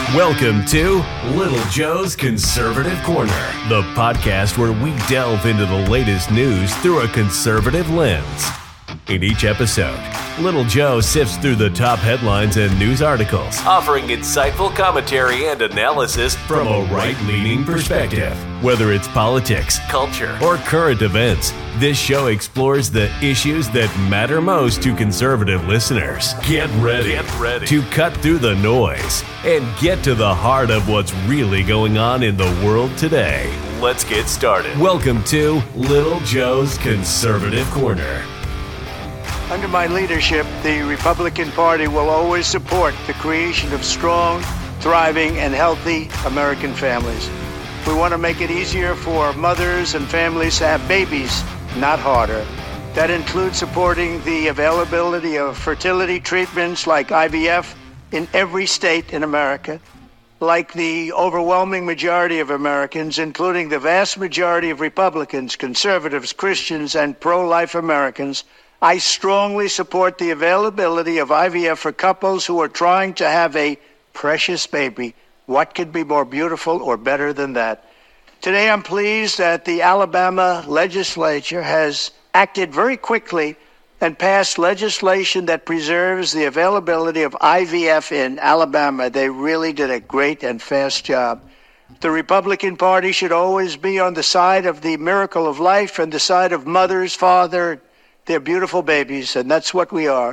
Welcome to Little Joe's Conservative Corner, the podcast where we delve into the latest news through a conservative lens. In each episode, Little Joe sifts through the top headlines and news articles, offering insightful commentary and analysis from a right-leaning perspective. Whether it's politics, culture, or current events, this show explores the issues that matter most to conservative listeners. Get ready to cut through the noise and get to the heart of what's really going on in the world today. Let's get started. Welcome to Little Joe's Conservative Corner. Under my leadership, the Republican Party will always support the creation of strong, thriving, and healthy American families. We want to make it easier for mothers and families to have babies, not harder. That includes supporting the availability of fertility treatments like IVF in every state in America. Like the overwhelming majority of Americans, including the vast majority of Republicans, conservatives, Christians, and pro-life Americans, I strongly support the availability of IVF for couples who are trying to have a precious baby. What could be more beautiful or better than that? Today, I'm pleased that the Alabama legislature has acted very quickly and passed legislation that preserves the availability of IVF in Alabama. They really did a great and fast job. The Republican Party should always be on the side of the miracle of life and the side of mothers, father, their beautiful babies, and that's what we are.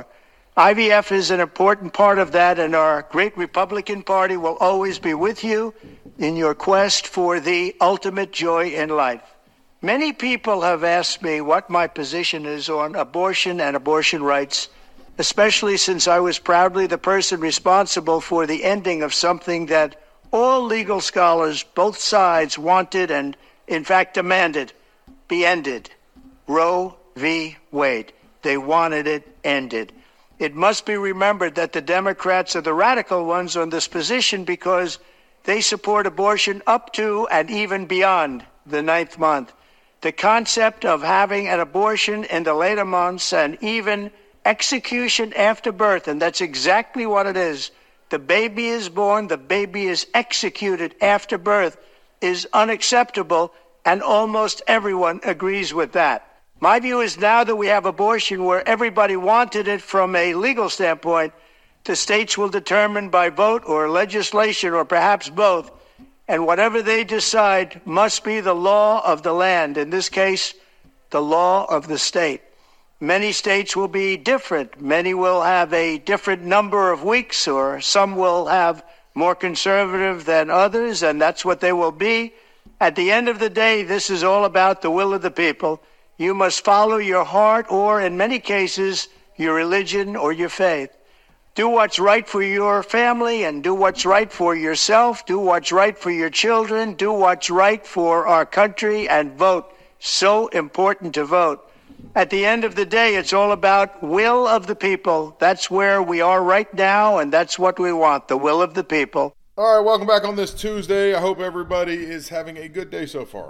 IVF is an important part of that, and our great Republican Party will always be with you in your quest for the ultimate joy in life. Many people have asked me what my position is on abortion and abortion rights, especially since I was proudly the person responsible for the ending of something that all legal scholars, both sides, wanted and, in fact, demanded be ended. Roe v. Wade. They wanted it ended. It must be remembered that the Democrats are the radical ones on this position because they support abortion up to and even beyond the 9th month. The concept of having an abortion in the later months and even execution after birth, and that's exactly what it is. The baby is born, the baby is executed after birth, is unacceptable, and almost everyone agrees with that. My view is now that we have abortion where everybody wanted it from a legal standpoint, the states will determine by vote or legislation or perhaps both, and whatever they decide must be the law of the land, in this case, the law of the state. Many states will be different. Many will have a different number of weeks, or some will have more conservative than others, and that's what they will be. At the end of the day, this is all about the will of the people. You must follow your heart or, in many cases, your religion or your faith. Do what's right for your family and do what's right for yourself. Do what's right for your children. Do what's right for our country and vote. So important to vote. At the end of the day, it's all about will of the people. That's where we are right now, and that's what we want, the will of the people. All right, welcome back on this Tuesday. I hope everybody is having a good day so far.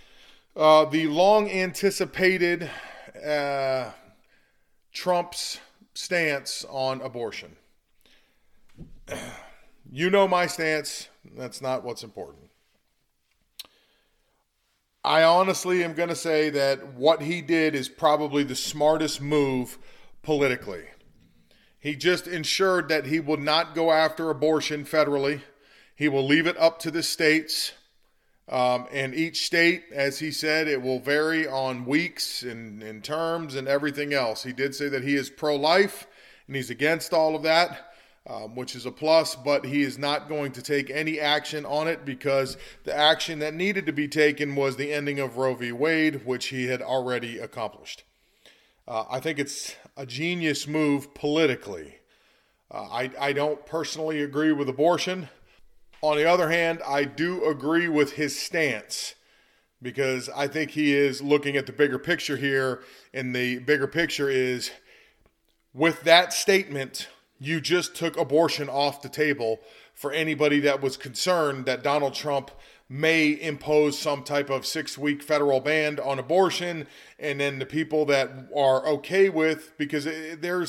The long-anticipated Trump's stance on abortion. You know my stance. That's not what's important. I honestly am going to say that what he did is probably the smartest move politically. He just ensured that he will not go after abortion federally. He will leave it up to the states. And each state, as he said, it will vary on weeks and terms and everything else. He did say that he is pro-life and he's against all of that, which is a plus, but he is not going to take any action on it because the action that needed to be taken was the ending of Roe v. Wade, which he had already accomplished. I think it's a genius move politically. I don't personally agree with abortion. On the other hand, I do agree with his stance because I think he is looking at the bigger picture here, and the bigger picture is with that statement, you just took abortion off the table for anybody that was concerned that Donald Trump may impose some type of 6-week federal ban on abortion, and then the people that are okay with, because there's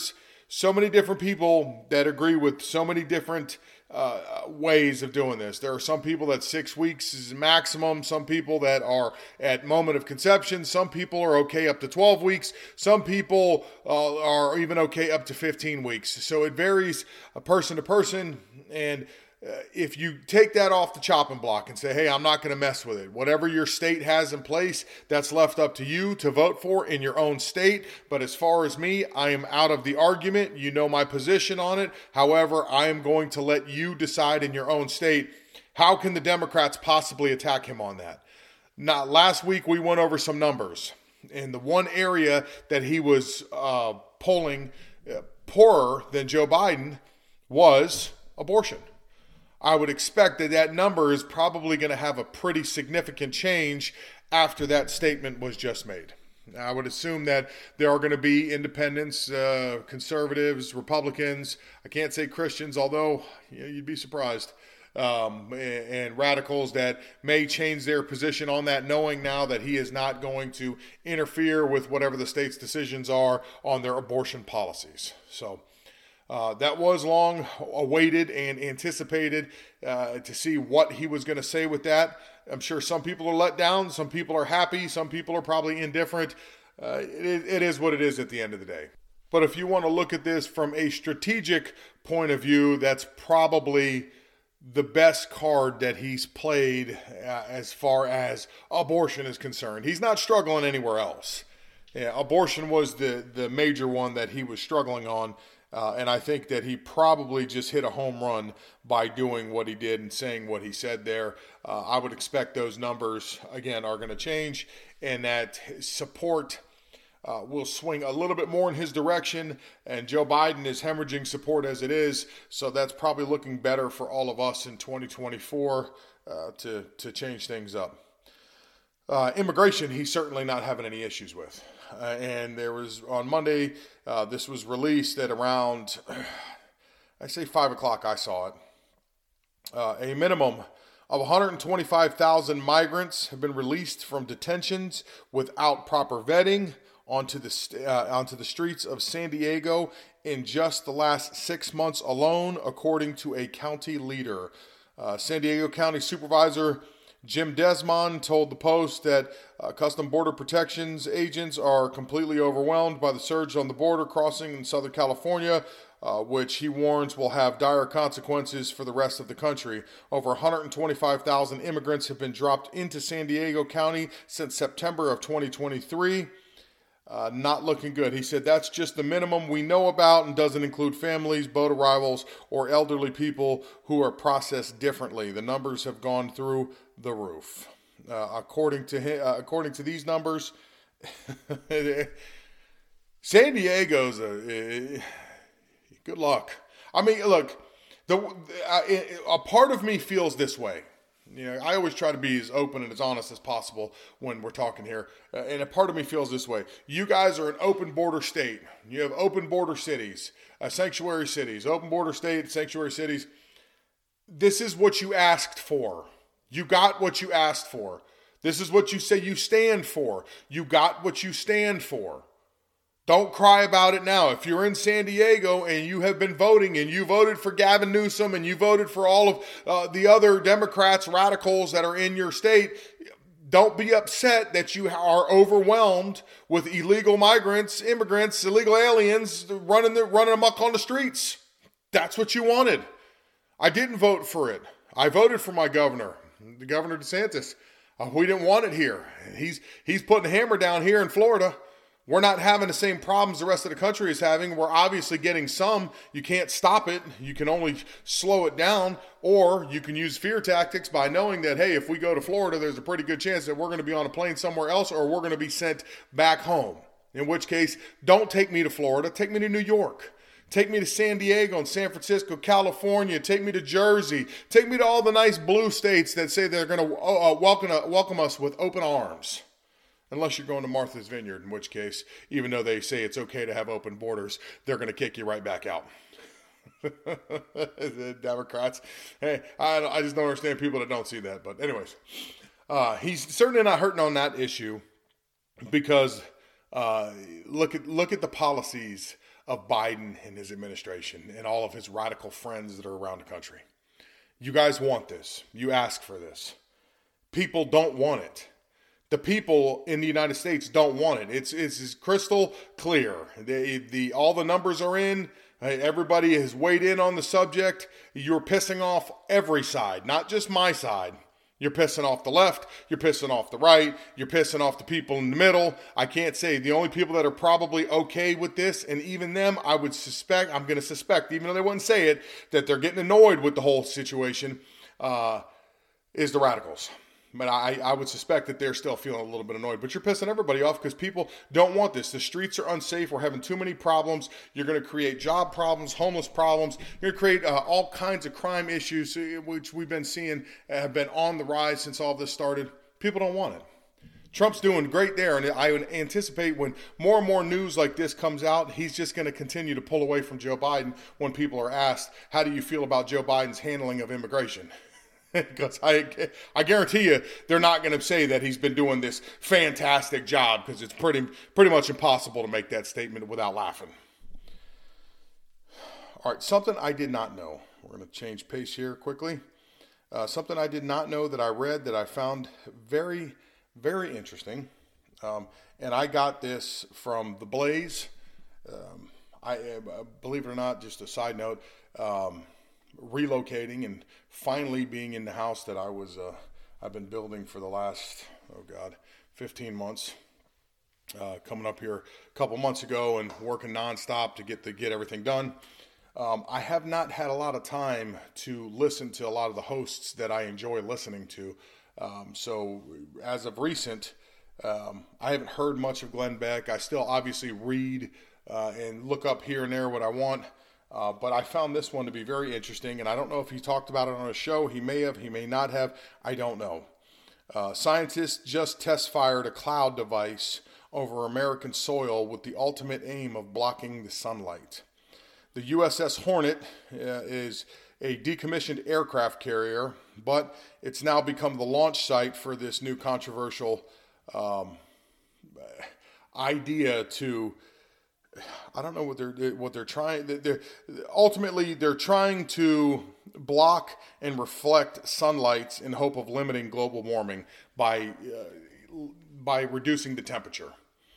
so many different people that agree with so many different ways of doing this. There are some people that 6 weeks is maximum. Some people that are at moment of conception. Some people are okay up to 12 weeks. Some people are even okay up to 15 weeks. So it varies person to person. And if you take that off the chopping block and say, hey, I'm not going to mess with it. Whatever your state has in place, that's left up to you to vote for in your own state. But as far as me, I am out of the argument. You know my position on it. However, I am going to let you decide in your own state. How can the Democrats possibly attack him on that? Now, last week we went over some numbers. And the one area that he was polling poorer than Joe Biden was abortion. I would expect that that number is probably going to have a pretty significant change after that statement was just made. I would assume that there are going to be independents, conservatives, Republicans, I can't say Christians, although you'd be surprised, and radicals that may change their position on that, knowing now that he is not going to interfere with whatever the state's decisions are on their abortion policies. So that was long awaited and anticipated to see what he was going to say with that. I'm sure some people are let down. Some people are happy. Some people are probably indifferent. It is what it is at the end of the day. But if you want to look at this from a strategic point of view, that's probably the best card that he's played as far as abortion is concerned. He's not struggling anywhere else. Yeah, abortion was the major one that he was struggling on. And I think that he probably just hit a home run by doing what he did and saying what he said there. I would expect those numbers, again, are going to change and that support will swing a little bit more in his direction. And Joe Biden is hemorrhaging support as it is. So that's probably looking better for all of us in 2024 to change things up. Immigration, he's certainly not having any issues with. And there was, on Monday, this was released at around, I say 5 o'clock I saw it. A minimum of 125,000 migrants have been released from detentions without proper vetting onto the streets of San Diego in just the last 6 months alone, according to a county leader. San Diego County Supervisor Jim Desmond told the Post that Custom Border Protections agents are completely overwhelmed by the surge on the border crossing in Southern California, which he warns will have dire consequences for the rest of the country. Over 125,000 immigrants have been dropped into San Diego County since September of 2023. Not looking good. He said that's just the minimum we know about and doesn't include families, boat arrivals, or elderly people who are processed differently. The numbers have gone through the roof. According to these numbers, San Diego's good luck. I mean, look, a part of me feels this way. You know, I always try to be as open and as honest as possible when we're talking here. And a part of me feels this way. You guys are an open border state. You have open border cities, sanctuary cities, open border state, sanctuary cities. This is what you asked for. You got what you asked for. This is what you say you stand for. You got what you stand for. Don't cry about it now. If you're in San Diego and you have been voting and you voted for Gavin Newsom and you voted for all of the other Democrats, radicals that are in your state, don't be upset that you are overwhelmed with illegal migrants, immigrants, illegal aliens running amok on the streets. That's what you wanted. I didn't vote for it. I voted for my governor, the Governor DeSantis. We didn't want it here. He's putting a hammer down here in Florida. We're not having the same problems the rest of the country is having. We're obviously getting some. You can't stop it. You can only slow it down, or you can use fear tactics by knowing that, hey, if we go to Florida, there's a pretty good chance that we're going to be on a plane somewhere else, or we're going to be sent back home. In which case, don't take me to Florida. Take me to New York. Take me to San Diego and San Francisco, California. Take me to Jersey. Take me to all the nice blue states that say they're going to welcome us with open arms. Unless you're going to Martha's Vineyard, in which case, even though they say it's okay to have open borders, they're going to kick you right back out. The Democrats. Hey, I just don't understand people that don't see that. But anyways, he's certainly not hurting on that issue because look at the policies of Biden and his administration and all of his radical friends that are around the country. You guys want this. You ask for this. People don't want it. The people in the United States don't want it. It's crystal clear. All the numbers are in. Everybody has weighed in on the subject. You're pissing off every side, not just my side. You're pissing off the left. You're pissing off the right. You're pissing off the people in the middle. I can't say the only people that are probably okay with this, and even them, I'm going to suspect, even though they wouldn't say it, that they're getting annoyed with the whole situation, is the radicals. But I would suspect that they're still feeling a little bit annoyed. But you're pissing everybody off because people don't want this. The streets are unsafe. We're having too many problems. You're going to create job problems, homeless problems. You're going to create all kinds of crime issues, which we've been seeing have been on the rise since all this started. People don't want it. Trump's doing great there, and I would anticipate when more and more news like this comes out, he's just going to continue to pull away from Joe Biden when people are asked, how do you feel about Joe Biden's handling of immigration? Because I guarantee you they're not going to say that he's been doing this fantastic job, because it's pretty much impossible to make that statement without laughing. All right, something I did not know. We're going to change pace here quickly. Something I did not know that I read that I found very, very interesting. And I got this from The Blaze. I believe it or not, just a side note, relocating and finally being in the house that I've been building for the last 15 months. Coming up here a couple months ago and working nonstop to get everything done. I have not had a lot of time to listen to a lot of the hosts that I enjoy listening to. So as of recent, I haven't heard much of Glenn Beck. I still obviously read and look up here and there what I want. But I found this one to be very interesting, and I don't know if he talked about it on a show. He may have, he may not have. I don't know. Scientists just test fired a cloud device over American soil with the ultimate aim of blocking the sunlight. The USS Hornet is a decommissioned aircraft carrier, but it's now become the launch site for this new controversial idea to, I don't know what they're trying. Ultimately, they're trying to block and reflect sunlight in hope of limiting global warming by reducing the temperature.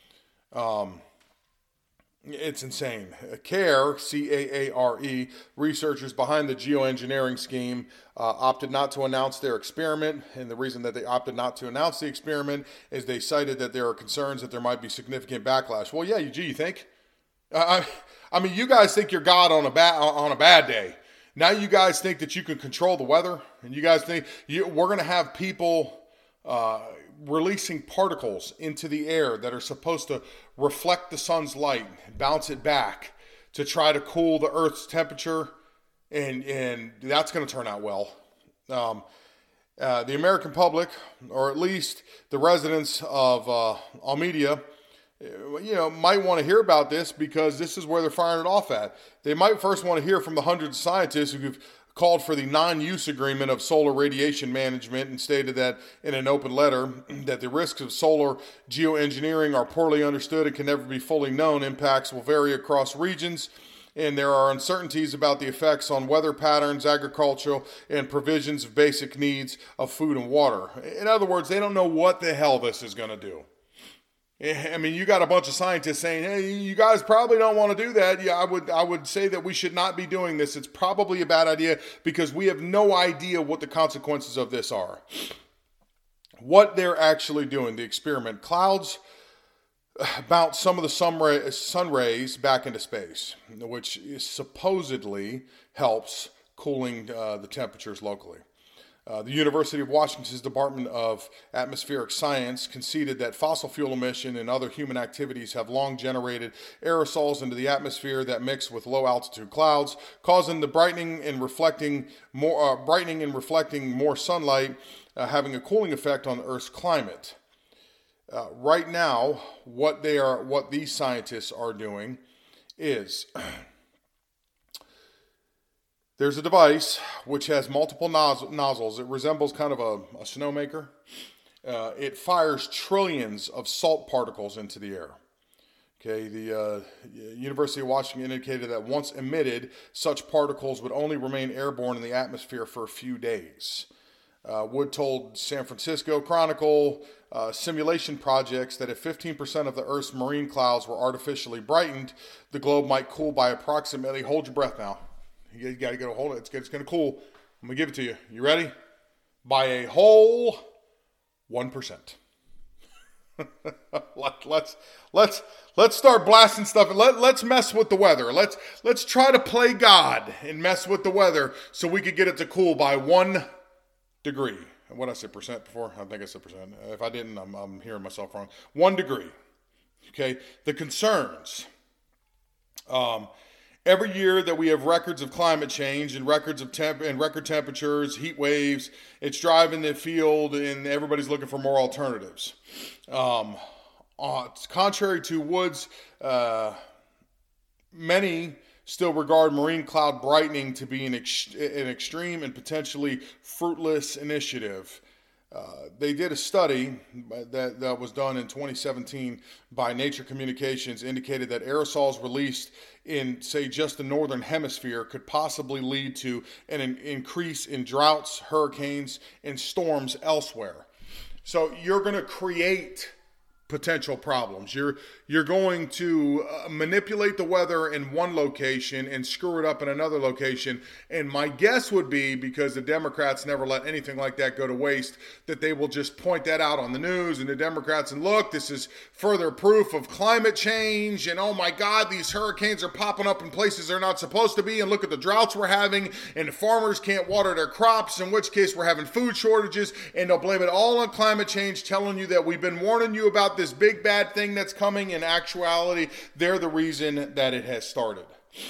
It's insane. CARE, C-A-A-R-E, researchers behind the geoengineering scheme opted not to announce their experiment. And the reason that they opted not to announce the experiment is they cited that there are concerns that there might be significant backlash. Well, yeah, you think? I mean, you guys think you're God on a bad day. Now you guys think that you can control the weather, and you guys think we're going to have people releasing particles into the air that are supposed to reflect the sun's light, bounce it back to try to cool the Earth's temperature, and that's going to turn out well. The American public, or at least the residents of Almeida, might want to hear about this because this is where they're firing it off at. They might first want to hear from the hundreds of scientists who've called for the non-use agreement of solar radiation management and stated that in an open letter that the risks of solar geoengineering are poorly understood and can never be fully known. Impacts will vary across regions, and there are uncertainties about the effects on weather patterns, agricultural, and provisions of basic needs of food and water. In other words, they don't know what the hell this is going to do. I mean, you got a bunch of scientists saying, hey, you guys probably don't want to do that. Yeah, I would say that we should not be doing this. It's probably a bad idea because we have no idea what the consequences of this are. What they're actually doing, the experiment, clouds bounce some of the sun rays back into space, which supposedly helps cooling the temperatures locally. The University of Washington's Department of Atmospheric Science conceded that fossil fuel emission and other human activities have long generated aerosols into the atmosphere that mix with low-altitude clouds, causing the brightening and reflecting more sunlight, having a cooling effect on the Earth's climate. Right now, what these scientists are doing is there's a device which has multiple nozzles. It resembles kind of a snowmaker. It fires trillions of salt particles into the air. Okay, the University of Washington indicated that once emitted, such particles would only remain airborne in the atmosphere for a few days. Wood told San Francisco Chronicle simulation projects that if 15% of the Earth's marine clouds were artificially brightened, the globe might cool by approximately, hold your breath now. You got to go hold it. It's going to cool. I'm going to give it to you. You ready? By a whole 1%. Let's start blasting stuff and let's mess with the weather. Let's try to play God and mess with the weather so we could get it to cool by 1 degree. What did I say, percent before? I think I said percent. If I didn't, I'm hearing myself wrong. 1 degree. Okay. The concerns. Every year that we have records of climate change and records of record temperatures, heat waves, it's driving the field and everybody's looking for more alternatives. It's contrary to Woods, many still regard marine cloud brightening to be an extreme and potentially fruitless initiative. They did a study that was done in 2017 by Nature Communications, indicated that aerosols released in, say, just the northern hemisphere could possibly lead to an increase in droughts, hurricanes, and storms elsewhere. So you're going to create potential problems. You're going to manipulate the weather in one location and screw it up in another location. And my guess would be, because the Democrats never let anything like that go to waste, that they will just point that out on the news, and the Democrats, and look, this is further proof of climate change, and oh my God, these hurricanes are popping up in places they're not supposed to be, and look at the droughts we're having, and the farmers can't water their crops, in which case we're having food shortages, and they'll blame it all on climate change, telling you that we've been warning you about this big bad thing that's coming. In actuality, they're the reason that it has started.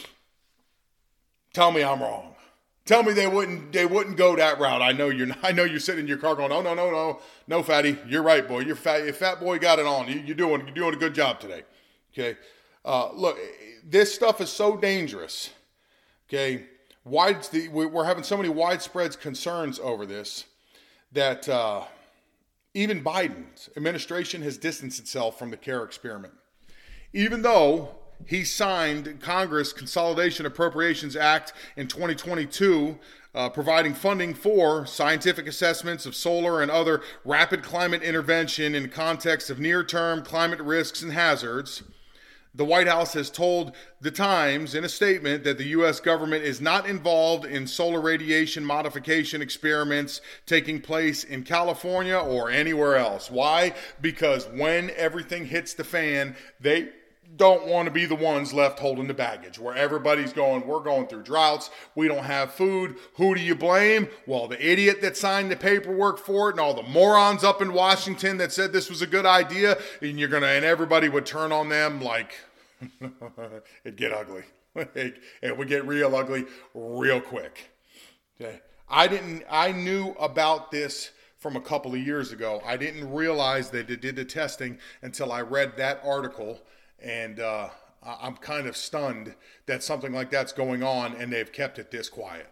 Tell me I'm wrong. Tell me they wouldn't go that route. I know you're sitting in your car going, oh no, fatty, you're right, boy. Your fat boy got it on. You're doing a good job today. Okay, look, this stuff is so dangerous. Okay, we're having so many widespread concerns over this that even Biden's administration has distanced itself from the CARE experiment. Even though he signed Congress Consolidation Appropriations Act in 2022, providing funding for scientific assessments of solar and other rapid climate intervention in context of near-term climate risks and hazards, the White House has told The Times in a statement that the U.S. government is not involved in solar radiation modification experiments taking place in California or anywhere else. Why? Because when everything hits the fan, they don't want to be the ones left holding the baggage, where everybody's going, we're going through droughts, we don't have food. Who do you blame? Well, the idiot that signed the paperwork for it and all the morons up in Washington that said this was a good idea, and everybody would turn on them like it'd get ugly. It would get real ugly real quick. Okay. I knew about this from a couple of years ago. I didn't realize that they did the testing until I read that article. And I'm kind of stunned that something like that's going on and they've kept it this quiet.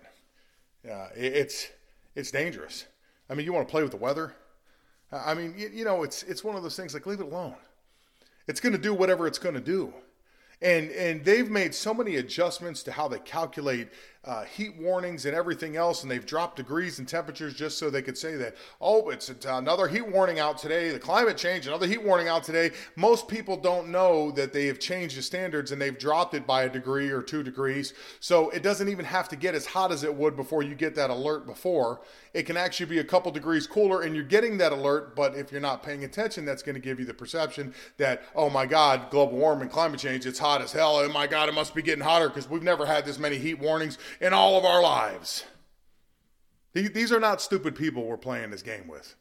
It's dangerous. I mean, you want to play with the weather? I mean, it's one of those things, like, leave it alone. It's going to do whatever it's going to do. And they've made so many adjustments to how they calculate heat warnings and everything else, and they've dropped degrees and temperatures just so they could say that, oh, it's another heat warning out today, the climate change, another heat warning out today. Most people don't know that they have changed the standards and they've dropped it by a degree or 2 degrees. So it doesn't even have to get as hot as it would before you get that alert before. It can actually be a couple degrees cooler and you're getting that alert, but if you're not paying attention, that's going to give you the perception that, oh my God, global warming, climate change, it's hot as hell. Oh my God, it must be getting hotter because we've never had this many heat warnings in all of our lives. These are not stupid people we're playing this game with.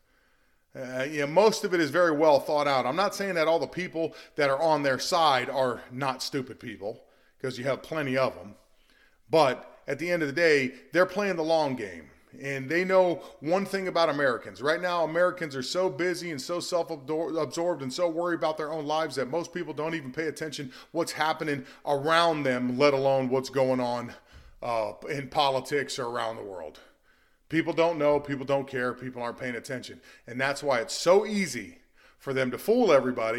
Most of it is very well thought out. I'm not saying that all the people that are on their side are not stupid people, because you have plenty of them. But at the end of the day, they're playing the long game. And they know one thing about Americans. Right now, Americans are so busy and so self-absorbed and so worried about their own lives that most people don't even pay attention what's happening around them, let alone what's going on in politics or around the world. People don't know, people don't care, people aren't paying attention. And that's why it's so easy for them to fool everybody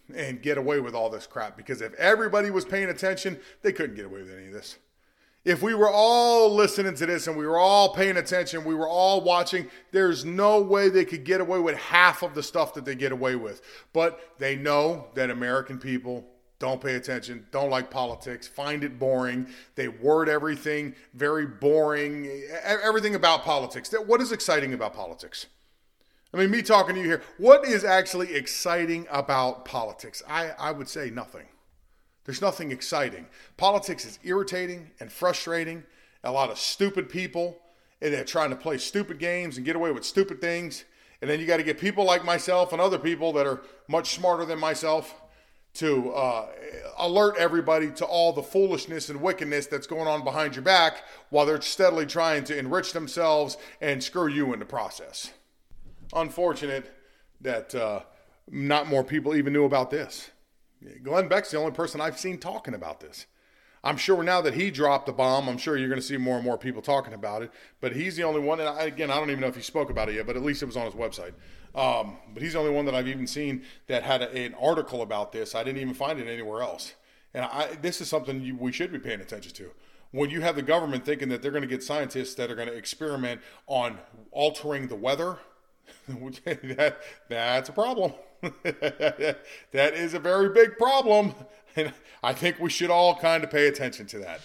and get away with all this crap, because if everybody was paying attention, they couldn't get away with any of this. If we were all listening to this and we were all paying attention, we were all watching, there's no way they could get away with half of the stuff that they get away with. But they know that American people don't pay attention, don't like politics, find it boring. They word everything very boring, everything about politics. What is exciting about politics? I mean, me talking to you here, what is actually exciting about politics? I would say nothing. There's nothing exciting. Politics is irritating and frustrating. A lot of stupid people, and they're trying to play stupid games and get away with stupid things. And then you got to get people like myself and other people that are much smarter than myself to alert everybody to all the foolishness and wickedness that's going on behind your back while they're steadily trying to enrich themselves and screw you in the process. Unfortunate that not more people even knew about this. Glenn Beck's the only person I've seen talking about this. I'm sure now that he dropped the bomb, I'm sure you're going to see more and more people talking about it. But he's the only one, and I don't even know if he spoke about it yet, but at least it was on his website. But he's the only one that I've even seen that had an article about this. I didn't even find it anywhere else. And this is something we should be paying attention to. When you have the government thinking that they're going to get scientists that are going to experiment on altering the weather, that's a problem. That is a very big problem. And I think we should all kind of pay attention to that.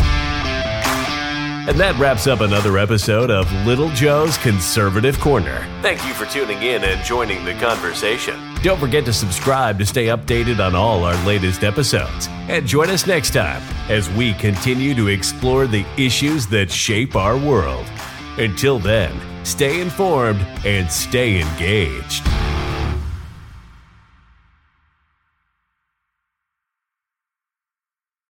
And that wraps up another episode of Little Joe's Conservative Corner. Thank you for tuning in and joining the conversation. Don't forget to subscribe to stay updated on all our latest episodes. And join us next time as we continue to explore the issues that shape our world. Until then, stay informed and stay engaged.